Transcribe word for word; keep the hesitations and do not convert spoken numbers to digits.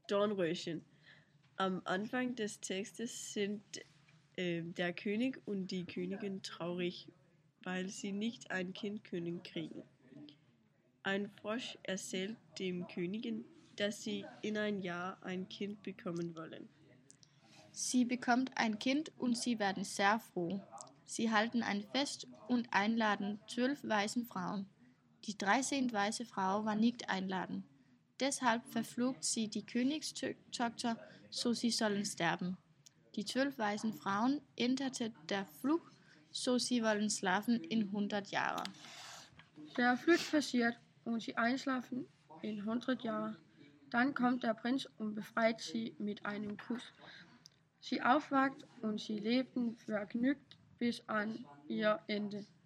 Dornröschen. Am Anfang des Textes sind äh, der König und die Königin traurig, weil sie nicht ein Kind können kriegen. Ein Frosch erzählt dem Königin, dass sie in ein Jahr ein Kind bekommen wollen. Sie bekommt ein Kind und sie werden sehr froh. Sie halten ein Fest und einladen zwölf weisen Frauen. Die dreizehnte weise Frau war nicht einladen. Deshalb verflucht sie die Königstochter, so sie sollen sterben. Die zwölf weisen Frauen änderte der Fluch, so sie wollen schlafen in hundert Jahre. Der Fluch passiert und sie einschlafen in hundert Jahren. Dann kommt der Prinz und befreit sie mit einem Kuss. Sie aufwacht und sie lebten vergnügt bis an ihr Ende.